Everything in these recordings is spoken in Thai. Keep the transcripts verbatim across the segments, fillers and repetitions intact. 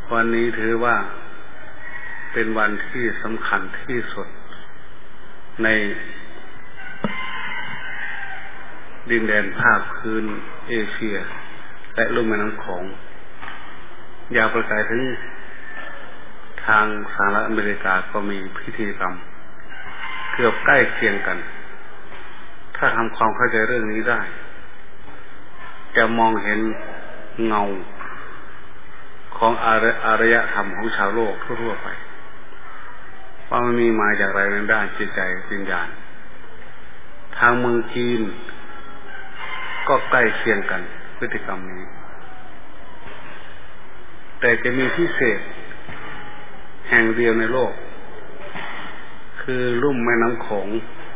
วันนี้ถือว่าเป็นวันที่สำคัญที่สุดในดินแดนภาคพื้นเอเชียและลุ่มแม่น้ำโขงยาวไปไกลถึงทางสหรัฐอเมริกาก็มีพิธีกรรมเกือบใกล้เคียงกันถ้าทำความเข้าใจเรื่องนี้ได้จะมองเห็นเงาของอารยธรรมของชาวโลกทั่วๆไปว่ามันมีมาจากอะไรในด้านจิตใจวิญญาณทางเมืองจีนก็ใกล้เคียงกันพฤติกรรมนี้แต่จะมีพิเศษแห่งเดียวในโลกคือลุ่มแม่น้ำโขง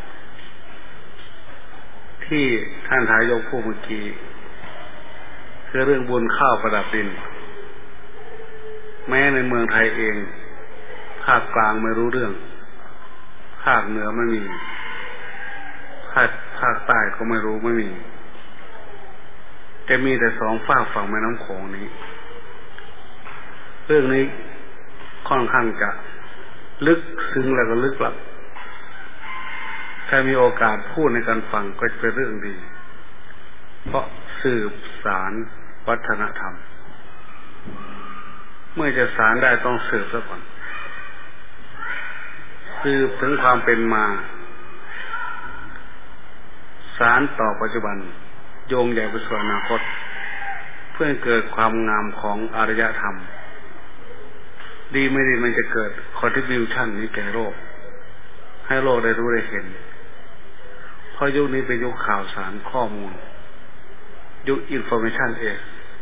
ที่ท่านทายกพูดเมื่อกี้คือเรื่องบุญข้าวประดับดินแม้ในเมืองไทยเองภาคกลางไม่รู้เรื่องภาคเหนือไม่มีภาคภาคใต้ก็ไม่รู้ไม่มีจะมีแต่สองฝากฝั่งแม่น้ำโขงนี้เรื่องนี้ค่อนข้างจะลึกซึ้งแล้วก็ลึกลับถ้ามีโอกาสพูดในการฟังก็จะเป็นเรื่องดีเพราะสืบสารวัฒนธรรมเมื่อจะสารได้ต้องสืบซะก่อนสืบถึงความเป็นมาสารต่อปัจจุบันโยงใหญ่ไปสู่อนาคตเพื่อเกิดความงามของอารยธรรมดีไม่ดีมันจะเกิด contribution นี้แก่โลกให้โลกได้รู้ได้เห็นเพราะยุคนี้เป็นยุคข่าวสารข้อมูลยุค information age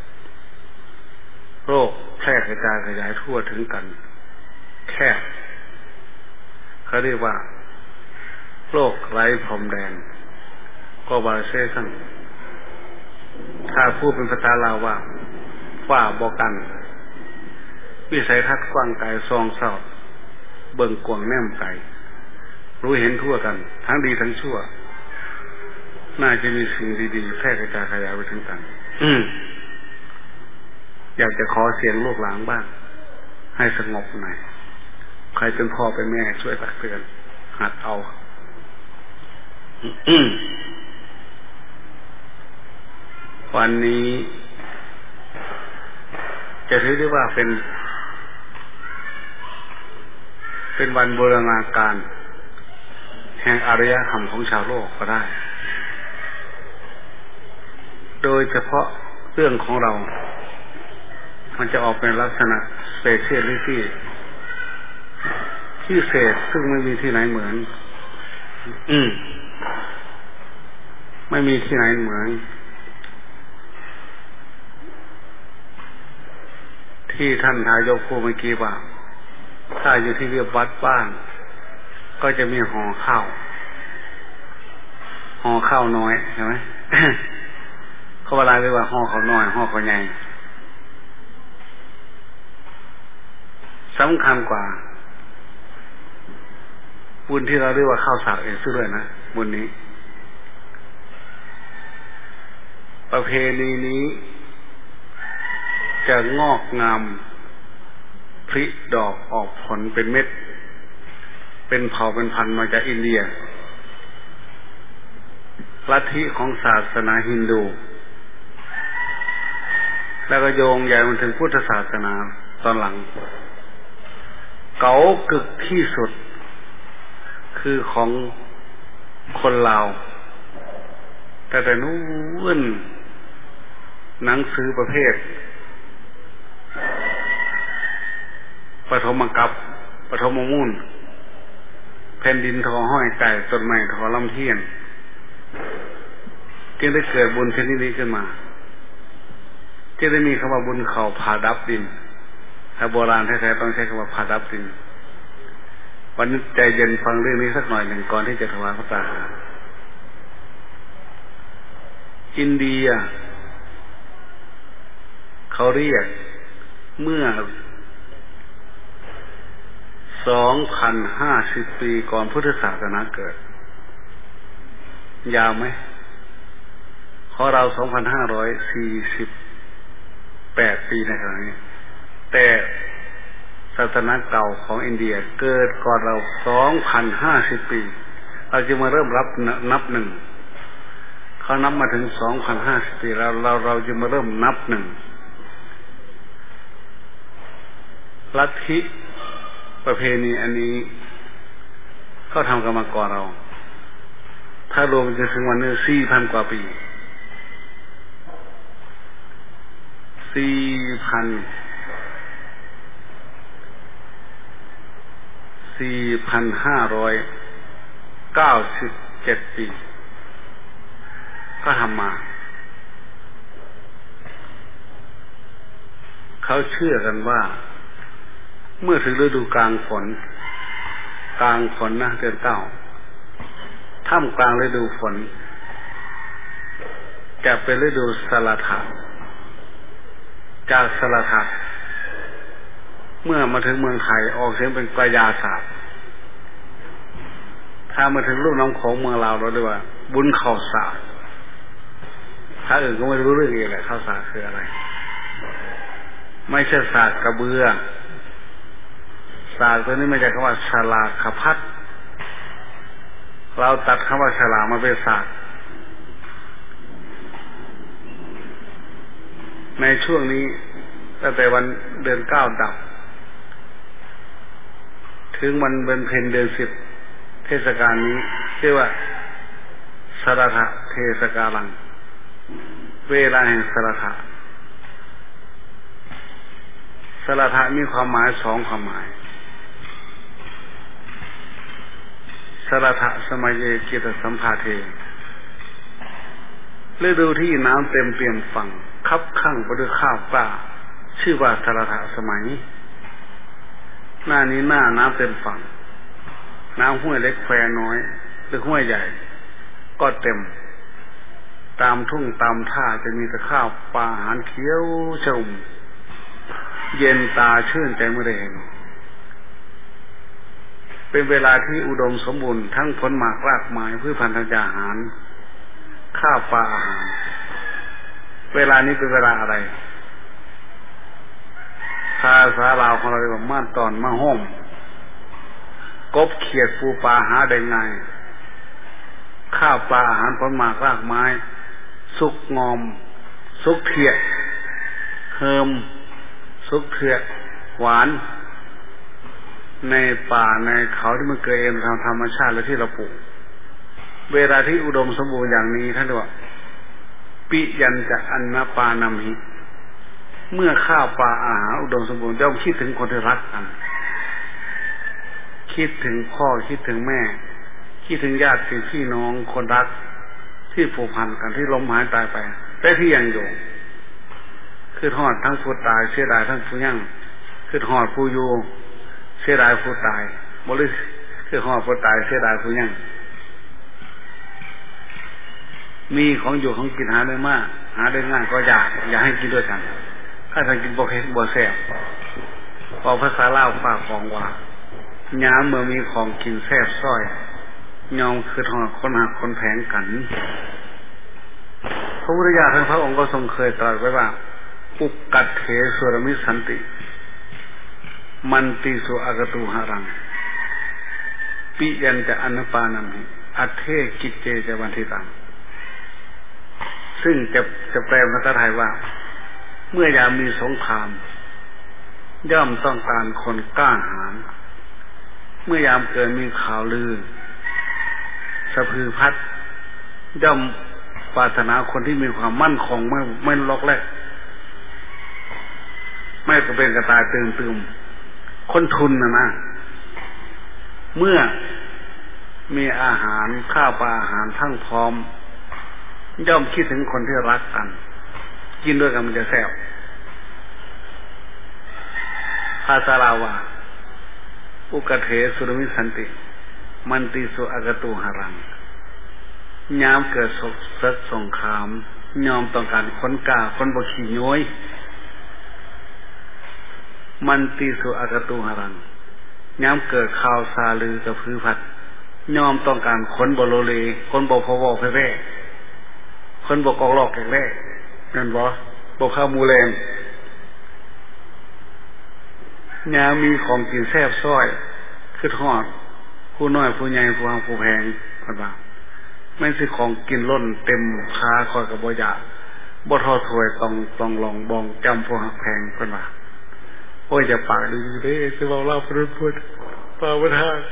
โรคแพร่กระจายขยายทั่วถึงกันแค่เขาเรียกว่าโรคไร้พรมแดน globalization ถ้าพูดเป็นภาษาลาวว่าฝ้าบ่กันวิสัยทัศน์กว้างไกลซองเศร้าเบิ่งกว้างแนมไกลรู้เห็นทั่วกันทั้งดีทั้งชั่วน่าจะมีสิ่งดีๆแพร่กระจายขยายไปถึงกันอยากจะขอเสียงลูกหลานบ้างให้สงบหน่อยใครเป็นพ่อเป็นแม่ช่วยตักเตือนหัดเอาวันนี้จะถือได้ว่าเป็นเป็นวันบูรณาการแห่งอารยธรรมของชาวโลกก็ได้โดยเฉพาะเรื่องของเรามันจะออกเป็นลักษณะ speciality พิเศษซึ่งไม่มีที่ไหนเหมือนอืมไม่มีที่ไหนเหมือนที่ท่านทายกพูดเมื่อกี้ว่าถ้าอยู่ที่เรียบวัดบ้านก็จะมีห่อข้าวห่อข้าวน้อยใช่ไหม เขาเวลาเรียกว่าห่อข้าวน้อยห่อข้าวใหญ่สำคัญกว่าบุญที่เราเรียกว่าข้าวสากเองซึ่งด้วยนะบุญนี้ประเพณีนี้จะงอกงามผลิดอกออกผลเป็นเม็ดเป็นเผ่าเป็นพันธุ์มาจากอินเดียลัทธิของศาสนาฮินดูแล้วก็โยงใหญ่มาถึงพุทธศาสนาตอนหลังเก๋ากึกที่สุดคือของคนลาวแต่แต่นู้นหนังสือประเภทปฐมกัปปฐมมูลแผ่นดินทอห้อยไก่ต้นไม้ทอลำเทียนจึงได้เกิดบุญชนิดนี้ขึ้นมาจึงได้มีคำว่าบุญเขาผาดับดินถ้าโบราณแท้ๆต้องใช้คำว่าผาดับดินวันนี้ใจเย็นฟังเรื่องนี้สักหน่อยหนึ่งก่อนที่จะถวายพระตาหารอินเดียเขาเรียกเมื่อสองพันห้าสิบปีก่อนพุทธศาสนาเกิดยาวไหมของเราสองพันห้าร้อยสี่สิบแปดปีในขณะนี้แต่ศาสนาเก่าของอินเดียเกิดก่อนเรา สองพันห้าสิบ ปีเราจะมาเริ่มรับนับหนึ่งเขานับมาถึง สองพันห้าสิบ ปีแล้วเราเราจะมาเริ่มนับหนึ่งลัทธิประเพณีอันนี้เขาทำกันมาก่อนเราถ้ารวมจะถึงวันนี้ สี่พัน กว่าปี สี่พัน สี่พันห้าร้อยเก้าสิบเจ็ด ปีก็ทำมาเขาเชื่อกันว่าเมื่อถึงฤดูกลางฝนกลางฝนนะเดือนเก้าท่ามกลางฤดูฝนจะเป็นฤดูสลัทะจากสลัทะเมื่อมาถึงเมืองไทยออกเสียงเป็นกายาศาสตร์ถ้ามาถึงลุ่มน้ำโขงเมืองลาวเราเรียกว่าบุญข้าวสารถ้าอื่นก็ไม่รู้เรื่องอีกแหละข้าวสารคืออะไรไม่ใช่ศาสตร์กระเบือศาสตร์ตัวนี้มาจากคำว่าฉลากขพัดเราตัดคำว่าฉลากมาเป็นศาสตร์ในช่วงนี้ตั้งแต่วันเดือนเก้าดับถึงวันเป็นเพ็ญเดือนสิบเทศกาลนี้ชื่อว่าสรัทะเทศกาลังเวลาแห่งสรัทะสรัทะมีความหมายสองความหมายสรัทะสมัยเยกิตสัมภาเทฤดูที่น้ำเต็มเปี่ยมฝั่งคับข้างไปด้วยข้าวปลาชื่อว่าสรัทะสมัยหน้านี้หน้าน้ำเต็มฝั่งน้ำห้วยเล็กแควน้อยหรือห้วยใหญ่ก็เต็มตามทุ่งตามท่าจะมีแต่ข้าวปลาอาหารเขียวชอุ่มเย็นตาชื่นใจเมื่อได้เห็นเป็นเวลาที่อุดมสมบูรณ์ทั้งผลหมากรากไม้พืชพันธุ์ธัญญาหารข้าวปลาอาหารเวลานี้เป็นเวลาอะไรภาษาลาวของเราเรียกว่าม่านตอนมาห่มกบเขียดปูปลาหาได้ง่ายข้าวปลาอาหารผลหมากรากไม้สุกงอมสุกเทียเฮิมสุกเทียหวานในป่าในเขาที่มันเกิดเองทางธรรมชาติและที่เราปลูกเวลาที่อุดมสมบูรณ์อย่างนี้ท่านเรียกว่าปิยัญจะอันนปานามิเมื่อข้าวปลาอาหารอุดมสมบูรณ์ย่อมคิดถึงคนที่รักกันคิดถึงพ่อคิดถึงแม่คิดถึงญาติพี่น้องคนรักที่ผูกพันกันที่ล้มหายตายไปแต่ที่ยังอยู่คือทอดทั้งผู้ตายเสียดายทั้งผู้ยั่งคือทอดผู้อยู่เสียดายผู้ตายบริคือทอดผู้ตายเสียดายผู้ยั่งมีของอยู่ของกินหาได้มากหาได้ง่ายก็อยากอยากให้กินด้วยกันถ้าทางกินบ่เผ็ดบ่แซ่บพอภาษาลาวฝากของว่าย้ำเมื่อมีของกินแซ่บซ้อยยอมคือทอดคนหักคนแผงกันพระพุทธเจ้าทั้งพระองค์ก็ทรงเคยตรัสไว้ว่าอุกกัตเถสุรมิสันติมันติสุอากตุหารังปิยัญจะอนัปปานัมหิอัตเทกิจเจจะวันทิตังซึ่งจะจะแปลภาษาไทยว่าเมื่อยามมีสงครามย่อมต้องการคนกล้าหาญเมื่อยามเกิดมีข่าวลือสะพือพัดย่อมปรารถนาคนที่มีความมั่นคงไม่ไม่ล็อกแรกไม่กระเป็นกระตายตื่นตื่มคนทุนนะนะเมื่อมีอาหารข้าวปลาอาหารทั้งพร้อมย่อมคิดถึงคนที่รักกันกินด้วยกันมันจะแซ่บภาษาลาวาอุกเถสุรมิสันติมันติสุอากตุหารังยามเกิดสกศึกสงครามยอมต้องการคนกล้าคนบ่ขี้โย้ยมันติสุอากตุหารังยามเกิดข่าวซาลือกระพือพัดยอมต้องการคนบ่โลเลคนบ่พอวอแพ้คนบ่กอกลอกแกกแร่นั่นบ่บ่ข้าวมูแรงยามีของกินแซ่บซ้อยคือทอดผู้น้อยผู้ใหญ่ผู้ห่างผู้แพงคนบ้าไม่ใช่ของกินล้นเต็มคาคอยกับบ่อยากบ่ทอถวยต้องต้องลองบองจำผู้หักแพงคนบ้าโอ้ยจะปากดีเด้สิเราเล่าพูดพูดปากไม่ทัน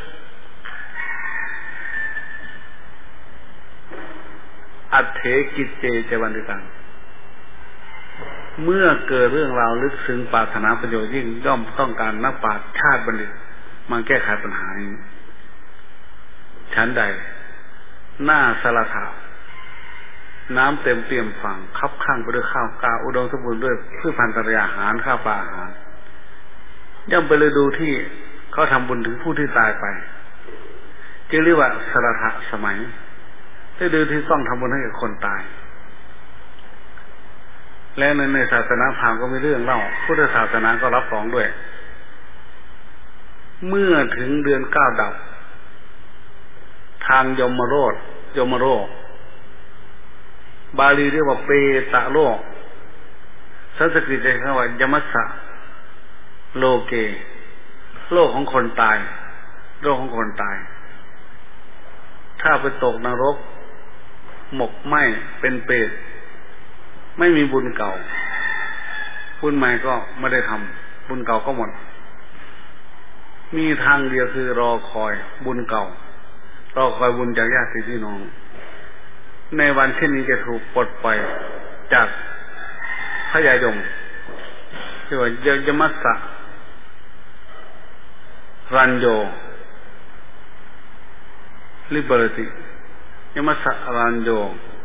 อัตเถกิจเจเจวันติตังเมื่อเกิดเรื่องราวลึกซึ้งปรารถนาประโยชน์ยิ่งย่อมต้องการนักปราชญ์ชาติบัณฑิตมาแก้ไขปัญหานี้ชั้นใดหน้าสารถาน้ำเต็มเปี่ยมฝั่งคับข้างไปด้วยข้าวกาอุดมสมบูรณ์ด้วยพืชพันธุ์ธัญญาหารข้าวปลาอาหารย่อมไปเลยดูที่เขาทำบุญถึงผู้ที่ตายไปจึงเรียกว่าสารถะสมัยได้ดูที่ต้องทำบุญให้กับคนตายและในในศาสนาพราหมณ์ก็มีเรื่องเล่าพุทธศาสนาก็รับรองด้วยเมื่อถึงเดือนเก้าดับทางยมโลกยมโลกบาลีเรียกว่าเปตะโลกสันสกฤตเรียกว่ายมัสสะโลเกโลกของคนตายโลกของคนตายถ้าไปตกนรกหมกไหม้เป็นเปรตไม่มีบุญเก่าบุญใหม่ก็ไม่ได้ทำบุญเก่าก็หมดมีทางเดียวคือรอคอยบุญเก่ารอคอยบุญจากญาติพี่น้องในวันเช่นนี้จะถูกปลดปล่อยจากพระยายมที่ว่ายมัสสะรัญโย liberty ยมัสสะรัญโย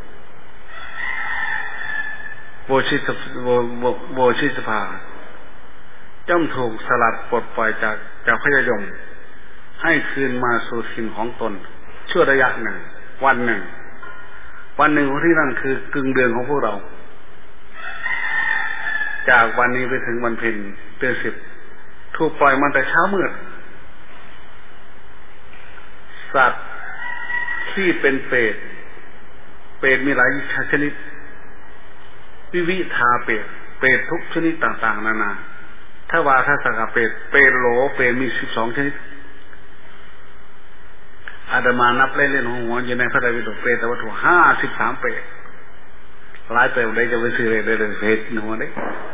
โวชิตโวชิตภาย่อมถูกสลัดปลดปล่อยจากจากพระยายมให้คืนมาสู่ถิ่นของตนชั่วระยะหนึ่งวันหนึ่งวันหนึ่งของที่นั่นคือกึ่งเดือนของพวกเราจากวันนี้ไปถึงวันเพ็ญเดือนสิบถูกปล่อยมาแต่เช้ามืดสัตว์ที่เป็นเปรตเปรตมีหลายชนิดวิวิธาเปรตเปรตทุกชนิดต่างๆนานาถ้าว่าถ้าสักเปรตเปรตโหลเปรตมีสิบสองชนิดอาตมานับเล่นๆหัวอยู่ในพระไตรปิฎกเปรตวัตถุห้าสิบสามเปรตหลายเปรตได้จะไปซื้อเลยได้เลยเปรตหัวได้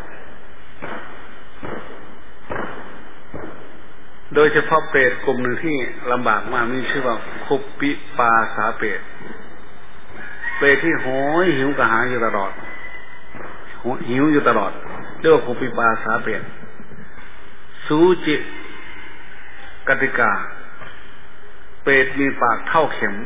โดยเฉพาะเปรตกลุ่มหนึ่งที่ลำบากมากมีชื่อว่าคุปปิปาสาเปรตเปรตที่โหยหิวกระหายอยู่ตลอดหิวอยู่ตลอดเรียกว่าคุปปิปาสาเปรตสูจิกติกาเปรตมีปากเท่าเข็ม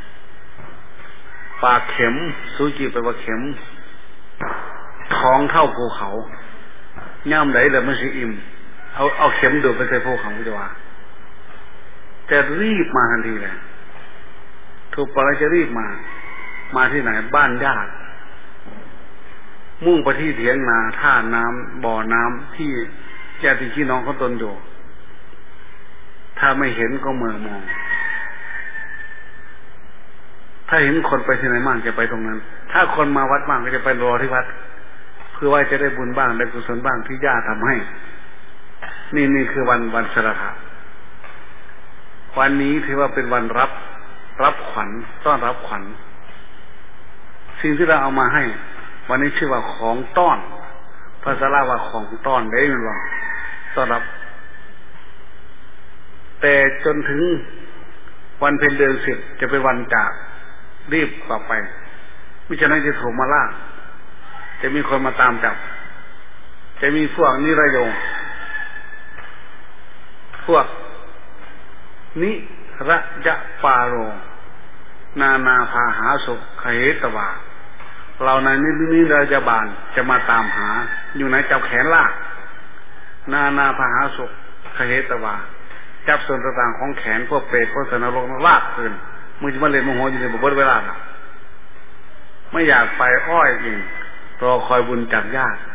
ปากเข็มสูจิแปลว่าเข็มท้องเท่าภูเขาย่ำไหลเลยไม่ใช่อิ่มเอาเอาเข็มดูดไปใส่ภูเขาจะว่าจะรีบมาทันทีเลยถูกปล่อยจะรีบมามาที่ไหนบ้านญาติมุ่งไปที่เถียงนาท่าน้ำบ่อน้ำที่ญาติพี่น้องเขาตนอยู่ถ้าไม่เห็นก็เมื่อมองถ้าเห็นคนไปที่ไหนบ้างจะไปตรงนั้นถ้าคนมาวัดบ้างก็จะไปรอที่วัดเพื่อว่าจะได้บุญบ้างได้กุศลบ้างที่ญาติทำให้นี่นี่คือวันวันสรถะวันนี้ถือว่าเป็นวันรับรับขวัญต้อนรับขวัญสิ่งที่เราเอามาให้วันนี้ชื่อว่าของต้อนภาษาลาวว่าของต้อนได้มันว่าต้อนรับแต่จนถึงวันเพ็ญเดือนสิบจะเป็นวันจากรีบกลับไปมิฉะนั้นจะถูกมาล่าจะมีคนมาตามจับจะมีพวกนิรโยงพวกนิระยะปาโรนานาพาหาสุขเขตวาเราในนินิรยาบาลจะมาตามหาอยู่ไหนจับแขนลากนานาพาหาสุขเขตวาจับส่วนต่างๆของแขนพวกเปรตพวกสันนรกลากขึ้นมึงจะมาเล่นโมโหอยู่ในบ่เบิดเวลาครับไม่อยากไปอ้อยเองรอคอยบุญจากญาติ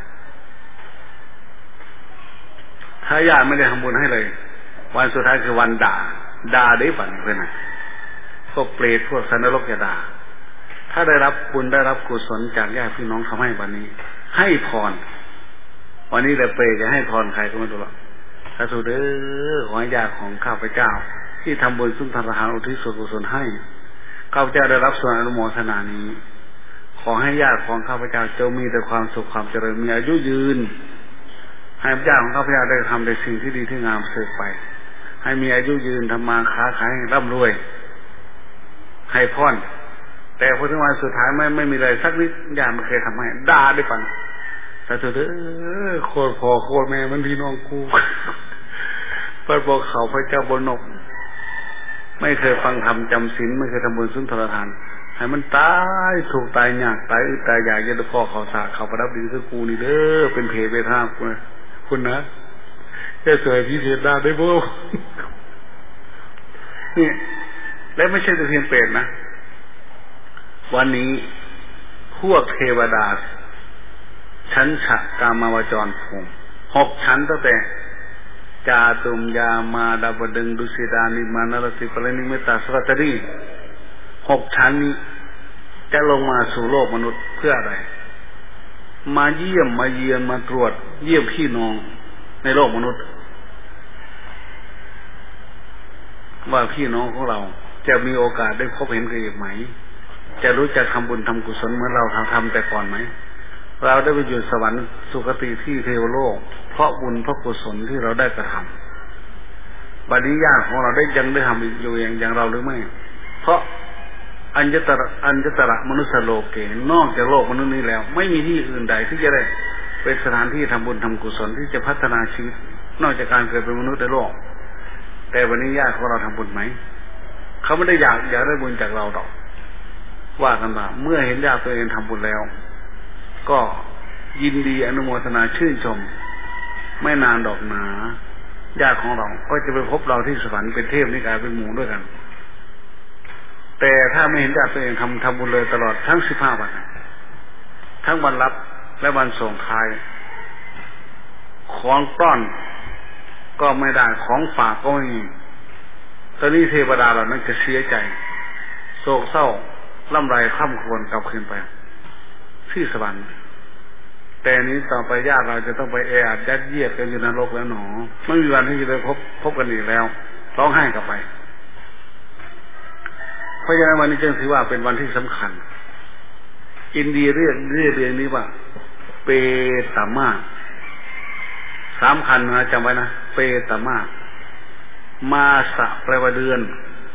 ถ้าญาติไม่ได้ทำบุญให้เลยวันสุดท้ายคือวันด่าด่าได้ฝันเพื่อนนะพวกเปรตพวกสันนรกจะด่าถ้าได้รับบุญได้รับกุศลจากญาติพี่น้องทำให้วันนี้ให้พรวันนี้เลยเปรตจะให้พรใครก็ไม่รู้หรอกาธุเด้อขอให้ญาติของข้าพเจ้าที่ทำบุญสุนทรทานอุทิศส่วนกุศลให้ข้าพเจ้าได้รับส่วนอนุโมทนานี้ขอให้ญาติของข้าพเจ้าจงมีแต่ความสุขความเจริญมีอายุยืนให้ญาติของข้าพเจ้าได้ทำในสิ่งที่ดีที่งามสืบไปให้มีอายุยืนทำมาค้าขายร่ำรวยให้พรแต่พอถึงวันสุดท้ายไม่ไม่มีอะไรสักนิดญาติไม่เคยทำให้ด่าได้ปังแต่เธอเด้อโคตรพ่อโคตรแม่มันพี่น้องกูเปิดบอกเขาพระเจ้าบนนกไม่เคยฟังธรรมจำศีลไม่เคยทำบุญสุนทรทานให้มันตายถูกตายยากตายอึดตายอยากจะได้พ่อเขาสาเขาประดับดีคือกูนี่เด้อเป็นเพเวทาคุณคุณนะแค่สวยพิเศษได้ได้บ่นี่และไม่ใช่แต่เพียงเปรตนะวันนี้พวกเทวดาชั้นฉะกามาวจรภูมิหกชั้นตั้งแต่จาตุมยามาดาบดึงดุสิดานิมานรสิปรนิเมตตาสวัตรีหกชั้นนี้จะลงมาสู่โลกมนุษย์เพื่ออะไรมาเยี่ยมมาเยือนมาตรวจเยี่ยมพี่น้องในโลกมนุษย์ว่าพี่น้องของเราจะมีโอกาสได้พบเห็นกันอีกไหมจะรู้จักทำบุญทำกุศลเหมือนเราทำทำแต่ก่อนไหมเราได้ไปอยู่สวรรค์สุคติที่เทวโลกเพราะบุญเพราะกุศลที่เราได้กระทำบัดนี้ญาติของเราได้ยังได้ทำอยู่อย่างอย่างเราหรือไม่เพราะอัญญตระอัญญตระมนุษย์โลกเกนอกจากโลกมนุษย์นี้แล้วไม่มีที่อื่นใดที่จะได้เป็นสถานที่ทำบุญทำกุศลที่จะพัฒนาชีวิตนอกจากการเกิดเป็นมนุษย์ในโลกแต่วันนี้ญาติของเราทำบุญไหมเขาไม่ได้อยากอยากได้บุญจากเราหรอกว่ากันว่าเมื่อเห็นญาติตัวเองทำบุญแล้วก็ยินดีอนุโมทนาชื่นชมไม่นานดอกหนาญาติของเราก็จะไปพบเราที่สวรรค์เป็นเทพนิกายเป็นหมู่ด้วยกันแต่ถ้าไม่เห็นญาติตัวเองทำทำบุญเลยตลอดทั้งสิบห้าวันทั้งวันรับและวันส่งท้ายของต้อนก็ไม่ได้ของฝากก็ไม่มีตอนนี้เทวดาเหล่านั้นจะเสียใจโศกเศร้าล่ำไรคร่ำครวญกลับคืนไปที่สวรรค์แต่นี้ต่อไปญาติเราจะต้องไปแออัดยัดเยียดกันอยู่นรกแล้วหนอไม่มีวันที่จะได้พบพบกันอีกแล้วร้องไห้กลับไปเพราะฉะนั้นวันนี้จึงถือว่าเป็นวันที่สำคัญอินเดียเรียกเรียกเรื่องนี้ว่าเปตมาสามคันนะจำไว้นะเปตมามาสะแปลว่าเดือน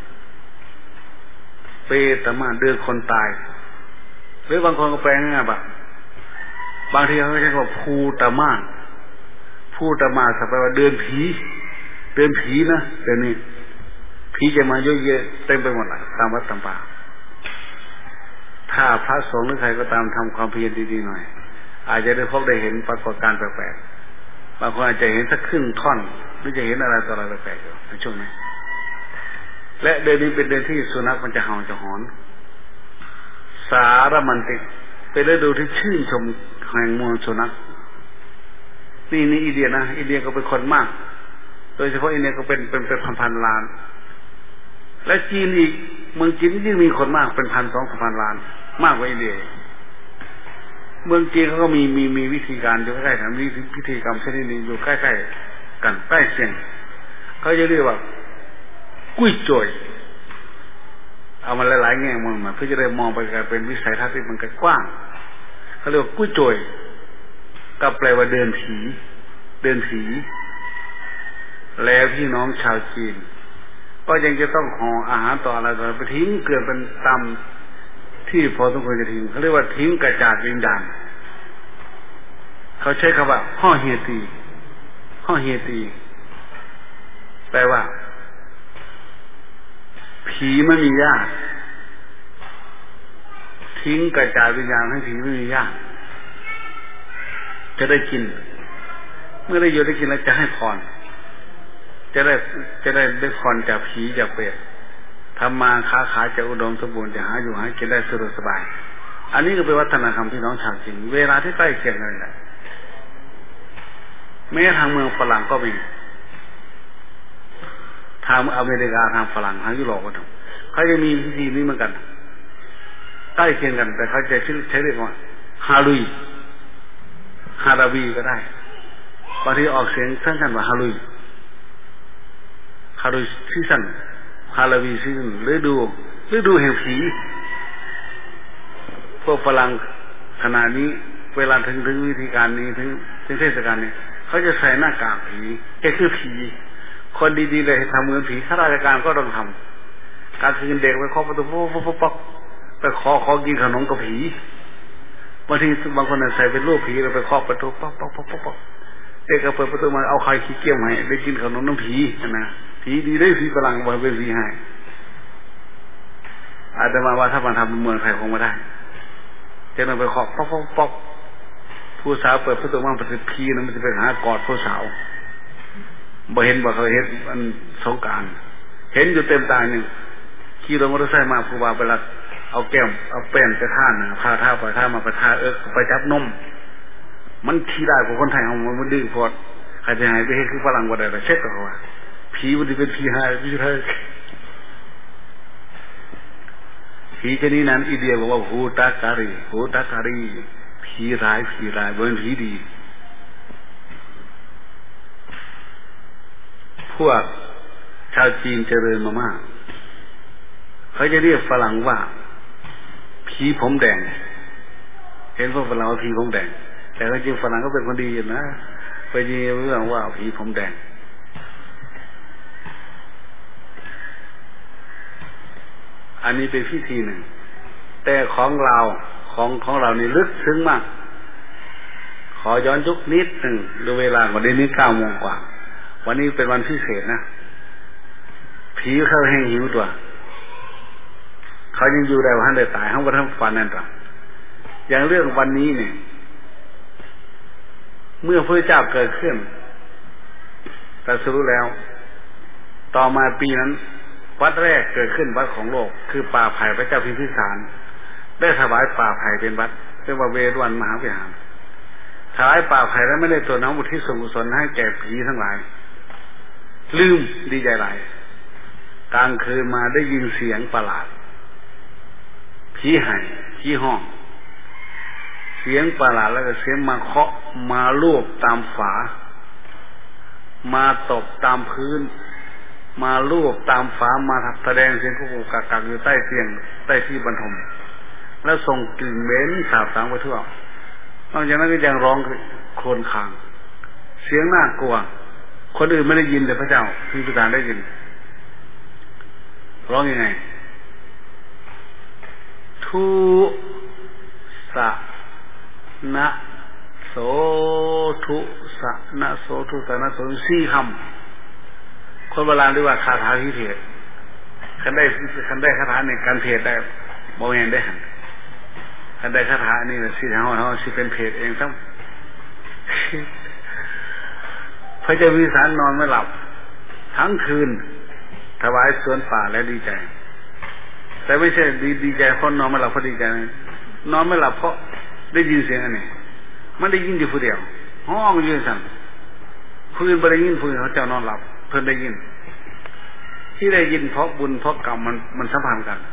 เปตมาเดือนคนตายหรือบางคนก็แปลง่ายๆแบบบางทีเขาใช้คำว่าภูตมาภูตมาแปลว่าเดือนผีเดือนผีนะเดือนนี้ผีจะมาเยอะแยะเต็มไปหมดเลยตามวัดตามป่าถ้าพระสงฆ์หรือใครก็ตามทำความเพียรดีๆหน่อยอาจจะได้พบได้เห็นปรากฏการณ์แปลกๆบางคนอาจจะเห็นสักครึ่งท่อนหรือจะเห็นอะไรต่ออะไรแปลกๆอยู่ในช่วงนี้และเดือนนี้เป็นเดือนที่สุนัขมันจะเห่าจะหอนสารมันติเป็นฤดูที่ชื่นชมแห่งมวลสุนัขนี่นี่อินเดียนะอินเดียก็เป็นคนมากโดยเฉพาะอินเดียก็เป็นเป็นเป็นพันพันล้านและจีนอีกเมืองจีนยิ่งมีคนมากเป็นพันสองพันล้านมากกว่าอินเดียเมืองจีนเขาก็มีมีมีวิธีการอยู่ใกล้ๆกันมีพิธีกรรมชนิดนี้อยู่ใกล้ๆกันใกล้เคียงเขาจะเรียกว่ากุ้ยจ่อยเอามาหลายๆแง่มองมาเพื่อจะได้มองไปกันเป็นวิสัยทัศน์ที่มันกว้างเขาเรียกว่ากุ้ยจ่อยก็แปลว่าเดินผีเดินผีแล้วพี่น้องชาวจีนก็ยังจะต้องห่ออาหารต่ออะไรต่อไปทิ้งเกลื่อนเป็นตำที่พอสมควรจะทิ้งเขาเรียกว่าทิ้งกระจาดวิญญาณเขาใช้คำว่าห่อเฮตีห่อเฮตีแปลว่าผีไม่มีญาติทิ้งกระจายวิญญาณให้ผีไม่มีญาติจะได้กินเมื่อได้อยู่ได้กินแล้วจะให้พรจะได้จะได้ได้พรจากผีจากเปรตทำมาค้าขายจะอุดมสมบูรณ์จะหาอยู่หากินได้สะดวกสบายอันนี้ก็เป็นวัฒนธรรมพี่น้องชาวจีนเวลาที่ใกล้เคียงกันเลยแม้ทางเมืองฝรั่งก็มีทางอเมริกาทางฝรั่งทางยุโรปก็ทำเขาจะมีพิธีนี้เหมือนกันใกล้เคียงกันแต่เขาจะใช้เรียกว่าฮาลุยฮาราบีก็ได้บางทีออกเสียงสั้นๆว่าฮาลุยาโดยซีซั่นฮาโลวีนซีซั่นฤดูฤดูแห่งผีพวกฝรั่งขณะนี้เวลาถึงถึงวิธีการนี้ถึงถึงเทศกาลนี้เขาจะใส่หน้ากากผีแกคือผีคนดีๆเลยทำเหมือนผีข้าราชการก็ต้องทำการคืนเด็กไปเคาะประตูป๊อกป๊อกป๊อกไปขอขอกินขนมกับผีบางทีบางคนใส่เป็นรูปผีแล้วไปเคาะประตูป๊อกป๊อกป๊อกป๊อกเด็กก็เปิดประตูมาเอาใครขี้เกียจให้ได้กินขนมน้ำผีนะผีดีได้ผีฝรั่งมาเป็นผีให้อาจจะมาว่าถ้ามาทำเป็นเมืองไทยคงไม่ได้จะนำไปเคาะป๊อกป๊อกป๊อกผู้สาวเปิดประตูมาเป็นผีนะมันจะไปหากอดผู้สาวบ่เห็นบ่เขาเห็นมันสงกรานต์เห็นอยู่เต็มตาหนึ่งขี่รถมอเตอร์ไซค์มาครูบาไปรักเอาแก้มเอาแป้นไปท่านะพาท่าไปท่ามาไปท่าเอิกไปจับนมมันขี้ได้กว่าคนไทยของมันมันดื้อพอดใครจะหายไปเห็นคือฝรั่งว่าได้เช็คกับเขาว่าผีมันจะเป็นผีหายผีไทยผีชนิดนั้นอิเดียบอกว่าหูตาการีหูตาการีผีร้ายผีร้ายเป็นผีดีพวกชาวจีนเจริญมามากเขาจะเรียกฝรั่งว่าผีผมแดงเห็นพวกฝรั่งว่าผีผมแดงแต่จริงฝรั่งก็เป็นคนดีอยู่นะไปยิงเรื่องว่าผีผมแดงอันนี้เป็นพิธีหนึ่งแต่ของเราของของเรานี่ลึกซึ้งมากขอย้อนยุคนิดหนึ่งดูเวลาวันนี้เก้าโมงกว่าวันนี้เป็นวันพิเศษนะผีเขาแห้งหิวตัวเขายังอยู่ได้ว่าท่านได้ตายเขาว่าท่านฝันนั่นหรออย่างเรื่องวันนี้เนี่ยเมื่อพระเจ้าเกิดขึ้นตรัสรู้แล้วต่อมาปีนั้นวัดแรกเกิดขึ้นวัดของโลกคือป่าไผ่พระเจ้าพิมพิสารได้ถวายป่าไผ่เป็นวัดเรียกว่าเวรุวันมหาวิหารถวายป่าไผ่แล้วไม่ได้ตัวน้องอุทิศส่วนกุศลให้แก่ผีทั้งหลายลืมดีใจหลายกลางคืนมาได้ยินเสียงประหลาดผีไห่ผีห้องเสียงประหลาดแล้วก็เสียงมาเคาะมาลูบตามฝามาตบตามพื้นมาลูบตามฝามาแสดงเสียงกุกกักกักอยู่ใต้เตียงใต้ที่บรรทมแล้วส่งกลิ่นเหม็นสาบสางไปทั่วนอกจากนั้นก็ยังร้องโคลนคางเสียงน่ากลัวคนอื่นไม่ได้ยินแต่พระเจ้าพิมพิสารได้ยินร้องยังไงทุสะนะโสทุสะนะโสทุสะนะโสสี่คำคนโบราณเรียกว่าคาถาพิเทศคันได้คันได้คาถาในการเทศได้โมเห็นได้หันคันได้คาถานี่สิทางเขาสิเป็นเพศเองทั้งพระเจ้าพิมพิสารนอนไม่หลับทั้งคืนถวายสวนป่าและดีใจแต่ไม่ใช่ดีดีใจเพราะนอนไม่หลับเพราะดีใจนอนไม่หลับเพราะได้ยินเสียงอันนี้มันได้ยินอยู่ผู้เดียวห้องยืนสั่นผู้อื่นไม่ได้ยินผู้อื่นเขาเจ้านอนหลับเพิ่นได้ยินที่ได้ยินเพราะบุญเพราะกรรมมันมันสัมพันธ์กัน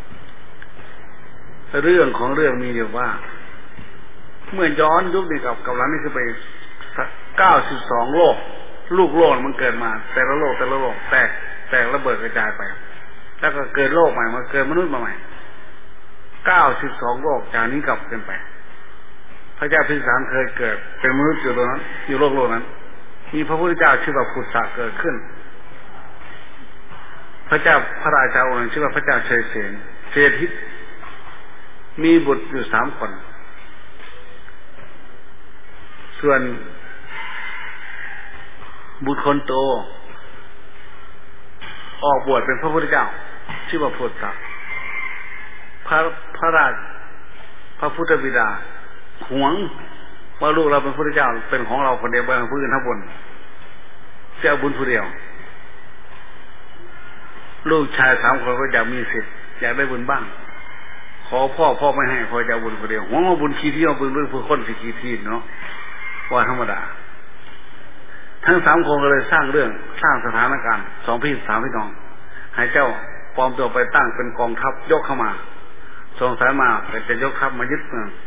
เรื่องของเรื่องมีอยู่ว่าเมื่อย้อนยุคนี้กับกับหลังนี่คือไปเก้าสิบสองโลกลูกโลกมันเกิดมาแต่ละโลกแต่ละโลกแตกแตกระเบิดกระจายไปแล้วก็เกิดโลกใหม่มาเกิดมนุษย์มาใหม่เก้าสิบสองโลกจากนี้กลับกันไปพระเจ้าพิมพิสารเคยเกิดเป็นมนุษย์อยู่ตรงนั้นอยู่โลกโลกนั้นมีพระพุทธเจ้าชื่อว่าพุทธะเกิดขึ้นพระเจ้าพระราชาองค์หนึ่งชื่อว่าพระเจ้าเชยเสนเชยทิศมีบุตรอยู่สามคนส่วนบุตรคนโตออกบวชเป็นพระพุทธเจ้าชื่อว่าพุทธะพระพระราชพระพุทธบิดาหวงว่าลูกเราเป็นพระพุทธเจ้าเป็นของเราคนเดียวไม่เป็นผู้อื่นทั้งบนเจ้าบุญผู้เดียวลูกชายสามคนก็อยากมีสิทธิ์อยากได้บุญบ้างขอพ่อพ่อไม่ให้พ่อจะบุญคนเดียวหวงว่าบุญขี้เที่ยวบุญเรื่องผู้คนสิขี้ที่เนาะว่าธรรมดาทั้งสามคนก็เลยสร้างเรื่องสร้างสถานการณ์สองพี่สามพี่น้องให้เจ้าปลอมตัวไปตั้งเป็นกองทัพยกเข้ามาส่งสายมาแต่จะยกทัพมายึดเมือง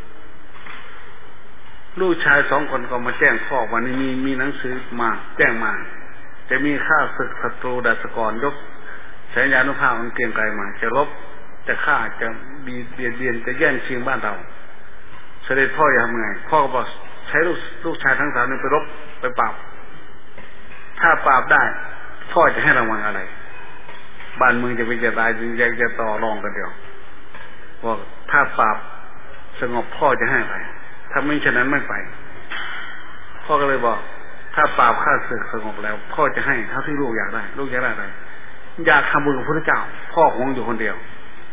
ลูกชายสองคนก็มาแจ้งพ่อวันนี้มีมีหนังสือมาแจ้งมาจะมีข้าศึกศัตรูดัชกรยกใช้ยานุภาพมันเกรียงไกรมาจะลบจะฆ่าจะบีเบียดเบียนจะแย่งชิงบ้านเราเสด็จพ่อจะทำไงพ่อก็บอกใช้ลูกลูกชายทั้งสามนี่ไปรบไปปราบถ้าปราบได้พ่อจะให้รางวัลอะไรบ้านเมืองจะเป็นจะตายจึงจะต่อรองกันเดียวบอกถ้าปราบสงบพ่อจะให้ไปถ้าไม่เช่นนั้นไม่ไปพ่อก็เลยบอกถ้าปราบข้าศึกสงบแล้วพ่อจะให้เท่าที่ลูกอยากได้ลูกอยากได้อะไรอยากทำบุญกับพระเจ้าพ่อคงอยู่คนเดียว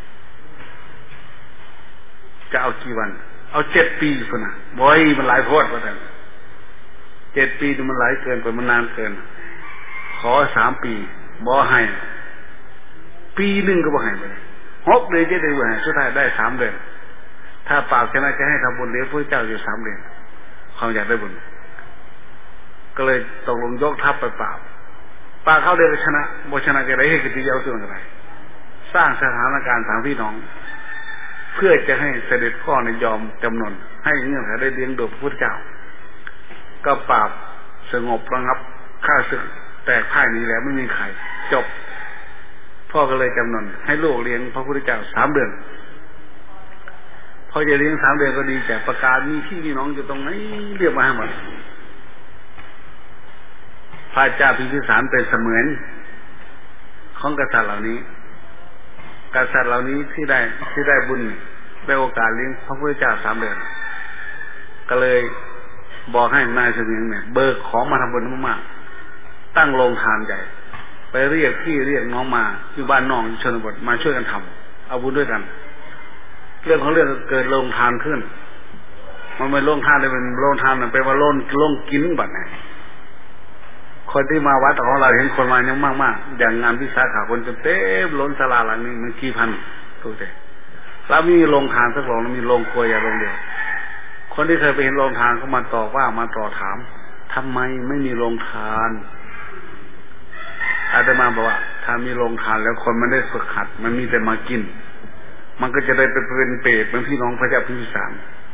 จะเอากี่วันเอาเจ็ดปีคนน่ะบ่อยมันหลายโพดว่าแต่เจ็ดปีมันหลายเกินไปมันนานเกินขอสามปีบ่ให้ปีหนึ่งก็บ่ให้ไปหกเดือนจะได้บ่ให้สุดท้ายได้สามเดือนถ้าปราบชนะจะให้ทำบุญเลี้ยงพระเจ้าอยู่สามเดือนเขาอยากได้บุญก็เลยตกลงยกทัพไปปราบปราบเขาเดือนชนะบ่ชนะจะได้ให้กิจยาวส่วนอะไรสร้างสถานการณ์ทางพี่น้องเพื่อจะให้เสด็จพ่อในยอมจำนนให้เงื่อนไขได้เลี้ยงดูพระพุทธเจ้าก็ปราบสงบระงับข้าศึกแตกพ่ายนี้แล้วไม่มีใครจบพ่อก็เลยจำนนให้ลูกเลี้ยงพระพุทธเจ้าสามเดือนพอจะเลี้ยงสามเดือนก็ดีแต่ประกาศมีพี่มีน้องอยู่ตรงไหนเรียกมาให้หมดพระเจ้าพิมพิสารเป็นเสมือนของกษัตริย์เหล่านี้กษัตริย์เหล่านี้ที่ได้ที่ได้บุญได้โอกาสเลี้ยงพระพุทธเจ้าสามเดือนก็เลยบอกให้นายเสมียงเนี่ยเบิกของมาทำบุญมากๆตั้งโรงทานใหญ่ไปเรียกพี่เรียกน้องมาอยู่บ้านน้องชนบทมาช่วยกันทำเอาบุญด้วยกันเรื่องของเรื่องเกิดโรงทานขึ้นมันไม่โรงทานเลยเป็นโรงทานมันเป็นว่าโรงโรงกินบัดไหนคนที่มาวัดของเราเห็นคนมาเยอะมากๆอย่างงานพิสาขาคนจะเต็มล้นศาลาหลังนี้มันกี่พันตัวเด็กแล้วมีโรงทานสักโรงมีโรงครัวอย่างโรงเดียวคนที่เคยไปเห็นโรงทานเขามาต่อว่ามาต่อถามทำไมไม่มีโรงทานอาตมาบอกว่าถ้ามีโรงทานแล้วคนมันได้ฝึกหัดมันมีแต่มากินมันก็จะได้เป็นเป็นเปรตเป็นพี่น้องพระเจ้าพิมพิสาร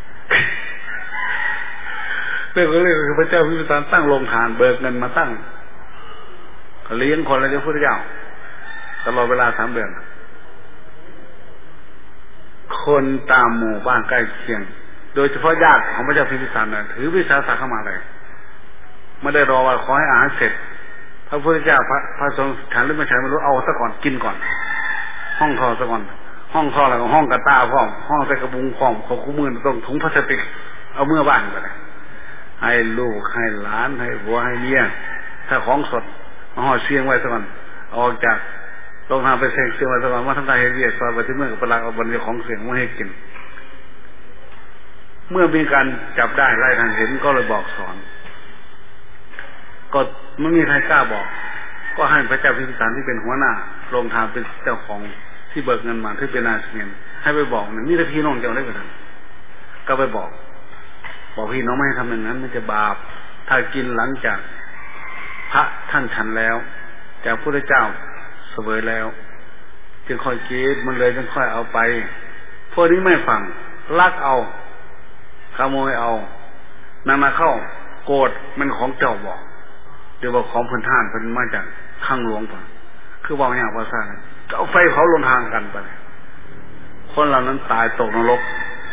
เรื่องเรื่องคือพระเจ้าพิมพิสารตั้งโรงทานเบิกเงินมาตั้งเลี้ยงคนแล้วเจ้าพุทธเจ้าตลอดเวลาสามเดือนคนตามหมู่บ้านใกล้เคียงโดยเฉพาะญาติของพระเจ้าพิมพิสารน่ะถือวิสาสะเข้ามาเลยไม่ได้รอว่าขอให้อาหารเสร็จพระพุทธเจ้าพระพระทรงฉันหรือไม่ฉันไม่รู้เอาซะก่อนกินก่อนห้องทอซะก่อนห้องทอแล้วก็ห้องกระต้าพร้อมห้องใส่กระบุงพร้อมของคู่มือต้องถุงพลาสติกเอาเมื่อบ้านไปเลยให้ลูกให้หลานให้ผัวให้เมียถ้าของสดมาห่อเชียงไว้ซะก่อนออกจากโรงทานไปเชียงเชียงไว้ซะก่อนว่าทำได้เห็นเรียกซอยไปที่เมื่อกับปลาเอาบรรยาของเสียงไม่ให้กินเมื่อมีการจับได้ไล่ทันเห็นก็เลยบอกสอนก็ไม่มีใครกล้าบอกก็ให้พระเจ้าพิมพิสารที่เป็นหัวหน้าโรงทานเป็นเจ้าของที่เบิกเงินมาที่เป็นนายเสมียนให้ไปบอกเนี่ยนี่ถ้าพี่น้องจะได้กันก็ไปบอกบอกพี่น้องไม่ให้ทำอย่างนั้นมันจะบาปถ้ากินหลังจากพระท่านฉันแล้วจากพระพุทธเจ้าเสวยแล้วจึงค่อยกินมันเลยจึงค่อยเอาไปพวกนี้ไม่ฟังลักเอาขโมยเอานำมาเข้าโกรธมันของเจ้าบอกเดี๋ยวบอกของพันท่านพันมาจากข้างหลวงป่ะคือบอกอย่างว่าสร้างเอาไฟเผาลงทางกันไปคนเหล่านั้นตายตกนรก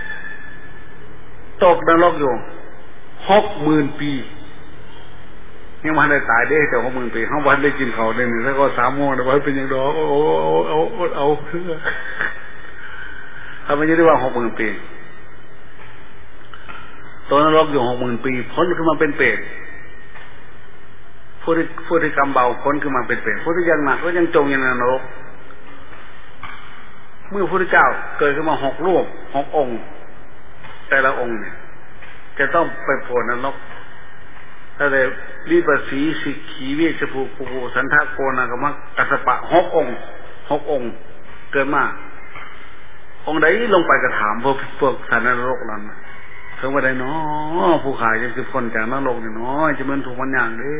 ตกนรกอยู่หกหมื่นปียังมาได้ตายได้แต่หกหมื่นปีเขาวันได้กินเขาได้หนึ่งแล้วก็สามโมงแต่ว่าเป็นอย่างดอกโอ้เอาเอาเอาเพื่อทำไมจะได้ว่าหกหมื่นปีตัวนรกอยู่หกหมื่นปีพ้นขึ้นมาเป็นเปรตผู้ที่ผู้ที่กำเบาพ้นขึ้นมาเป็นเปรตผู้ที่ยังหนักก็ยังจมอยู่ในนรกเมื่อพระพุทธเจ้าเกิดขึ้นมาหกรูปหกองค์แต่ละองค์เนี่ยจะต้องไปโผล่นรกถ้าเลยรีปสีสิกขีเวชภูภูภูสันทโกนากมักกัสปะหกองค์หกองค์เกิดมาองค์ใดลงไปกระถามพวกพวกสันนรกนั้นถึงว่าได้เนาะผู้ขายจะคือพ้นจากนรกเนี่ยเนาะจะมันถูกมันอย่างเด้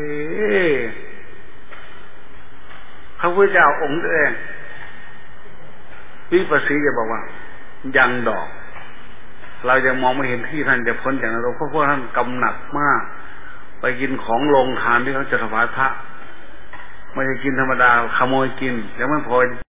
พระพุทธเจ้าองค์เองวิปัสสีจะบอกว่ายังดอกเราจะมองไม่เห็นที่ท่านจะพ้นจากนรกเพราะพวกท่านกำหนักมากไปกินของโรงทานที่เขาจะถวายพระไม่ได้กินธรรมดาขโมยกินแล้วมันพอ